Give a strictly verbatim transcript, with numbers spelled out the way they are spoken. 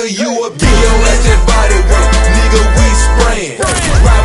you a bitch. Give your ass that body work, nigga, we sprayin'.